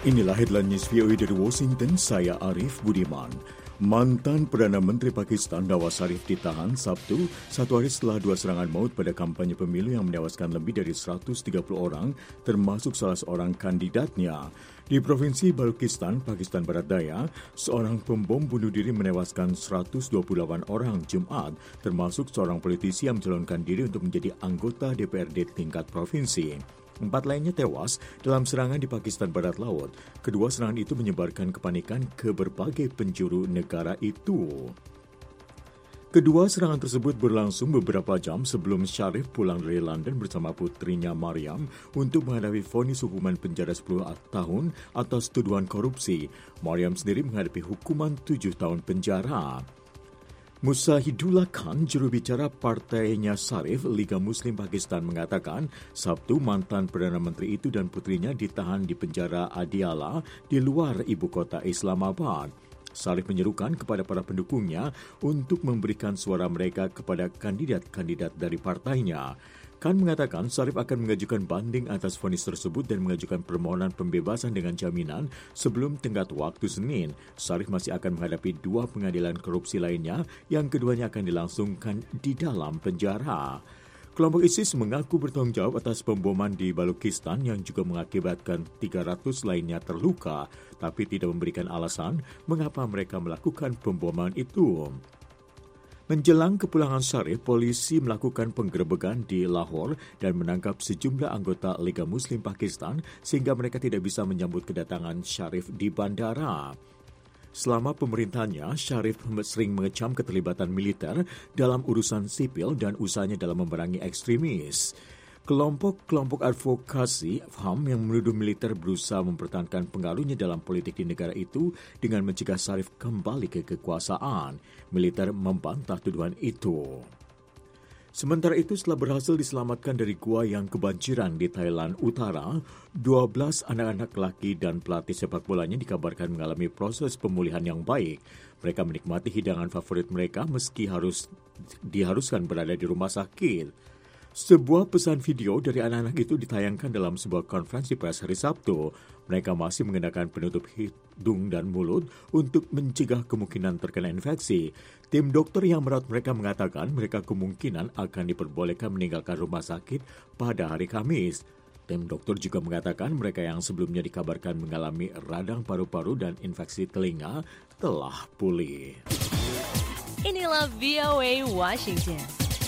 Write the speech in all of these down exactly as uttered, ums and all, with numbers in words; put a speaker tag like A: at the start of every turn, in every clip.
A: Inilah headline news V O A dari Washington, saya Arif Budiman. Mantan Perdana Menteri Pakistan Nawaz Sharif ditahan Sabtu, satu hari setelah dua serangan maut pada kampanye pemilu yang menewaskan lebih dari seratus tiga puluh orang, termasuk salah seorang kandidatnya. Di Provinsi Balochistan, Pakistan Barat Daya, seorang pembom bunuh diri menewaskan seratus dua puluh delapan orang Jumat, termasuk seorang politisi yang mencalonkan diri untuk menjadi anggota D P R D tingkat provinsi. Empat lainnya tewas dalam serangan di Pakistan Barat Laut. Kedua serangan itu menyebarkan kepanikan ke berbagai penjuru negara itu. Kedua serangan tersebut berlangsung beberapa jam sebelum Sharif pulang dari London bersama putrinya Maryam untuk menghadapi vonis hukuman penjara sepuluh tahun atas tuduhan korupsi. Maryam sendiri menghadapi hukuman tujuh tahun penjara. Musahidullah Khan, juru bicara partainya Sharif, Liga Muslim Pakistan, mengatakan Sabtu mantan Perdana Menteri itu dan putrinya ditahan di penjara Adiala di luar ibu kota Islamabad. Sharif menyerukan kepada para pendukungnya untuk memberikan suara mereka kepada kandidat-kandidat dari partainya. Khan mengatakan Sharif akan mengajukan banding atas vonis tersebut dan mengajukan permohonan pembebasan dengan jaminan sebelum tenggat waktu Senin. Sharif masih akan menghadapi dua pengadilan korupsi lainnya yang keduanya akan dilangsungkan di dalam penjara. Kelompok ISIS mengaku bertanggung jawab atas pemboman di Balochistan yang juga mengakibatkan tiga ratus lainnya terluka, tapi tidak memberikan alasan mengapa mereka melakukan pemboman itu. Menjelang kepulangan Sharif, polisi melakukan penggerebekan di Lahore dan menangkap sejumlah anggota Liga Muslim Pakistan sehingga mereka tidak bisa menyambut kedatangan Sharif di bandara. Selama pemerintahannya, Sharif sering mengecam keterlibatan militer dalam urusan sipil dan usahanya dalam memerangi ekstremis. Kelompok-kelompok advokasi H A M yang menuduh militer berusaha mempertahankan pengaruhnya dalam politik di negara itu dengan mencegah Sharif kembali ke kekuasaan. Militer membantah tuduhan itu. Sementara itu, setelah berhasil diselamatkan dari gua yang kebanjiran di Thailand Utara, dua belas anak-anak laki dan pelatih sepak bolanya dikabarkan mengalami proses pemulihan yang baik. Mereka menikmati hidangan favorit mereka meski harus diharuskan berada di rumah sakit. Sebuah pesan video dari anak-anak itu ditayangkan dalam sebuah konferensi pers hari Sabtu. Mereka masih mengenakan penutup hidung dan mulut untuk mencegah kemungkinan terkena infeksi. Tim dokter yang merawat mereka mengatakan mereka kemungkinan akan diperbolehkan meninggalkan rumah sakit pada hari Kamis. Tim dokter juga mengatakan mereka yang sebelumnya dikabarkan mengalami radang paru-paru dan infeksi telinga telah pulih.
B: Inilah V O A Washington.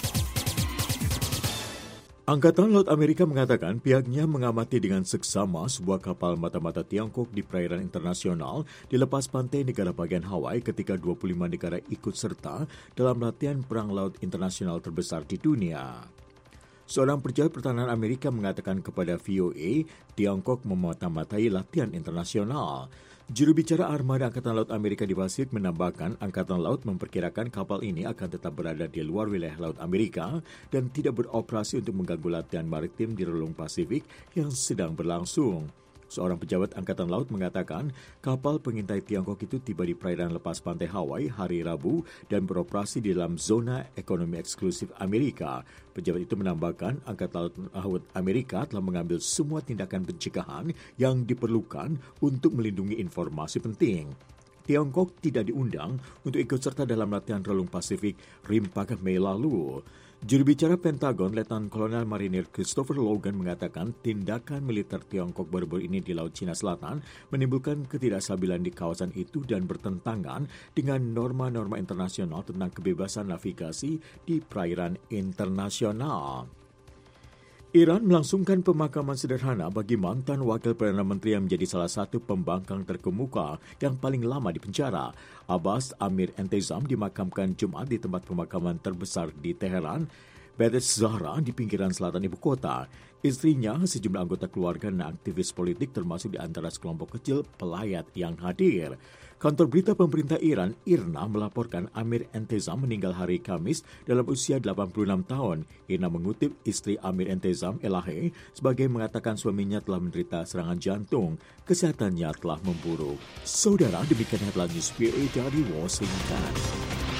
A: Angkatan Laut Amerika mengatakan pihaknya mengamati dengan seksama sebuah kapal mata-mata Tiongkok di perairan internasional di lepas pantai negara bagian Hawaii ketika dua puluh lima negara ikut serta dalam latihan perang laut internasional terbesar di dunia. Seorang pejabat pertahanan Amerika mengatakan kepada V O A, Tiongkok memata-matai latihan internasional. Juru bicara Armada Angkatan Laut Amerika di Pasifik menambahkan Angkatan Laut memperkirakan kapal ini akan tetap berada di luar wilayah Laut Amerika dan tidak beroperasi untuk mengganggu latihan maritim di relung Pasifik yang sedang berlangsung. Seorang pejabat Angkatan Laut mengatakan kapal pengintai Tiongkok itu tiba di perairan lepas pantai Hawaii hari Rabu dan beroperasi di dalam zona ekonomi eksklusif Amerika. Pejabat itu menambahkan Angkatan Laut Amerika telah mengambil semua tindakan pencegahan yang diperlukan untuk melindungi informasi penting. Tiongkok tidak diundang untuk ikut serta dalam latihan relung Pasifik Rimpak Mei lalu. Juru bicara Pentagon, Letnan Kolonel Marinir Christopher Logan mengatakan tindakan militer Tiongkok baru-baru ini di Laut Cina Selatan menimbulkan ketidakstabilan di kawasan itu dan bertentangan dengan norma-norma internasional tentang kebebasan navigasi di perairan internasional. Iran melangsungkan pemakaman sederhana bagi mantan wakil Perdana Menteri yang menjadi salah satu pembangkang terkemuka yang paling lama di penjara. Abbas Amir Entezam dimakamkan Jumat di tempat pemakaman terbesar di Teheran, Beit Zahra di pinggiran selatan ibu kota. Istrinya, sejumlah anggota keluarga dan aktivis politik termasuk di antara sekelompok kecil pelayat yang hadir. Kantor berita pemerintah Iran, IRNA, melaporkan Amir Entezam meninggal hari Kamis dalam usia delapan puluh enam tahun. IRNA mengutip istri Amir Entezam, Elahe, sebagai mengatakan suaminya telah menderita serangan jantung. Kesehatannya telah memburuk. Saudara, demikian headline news V O A dari Washington.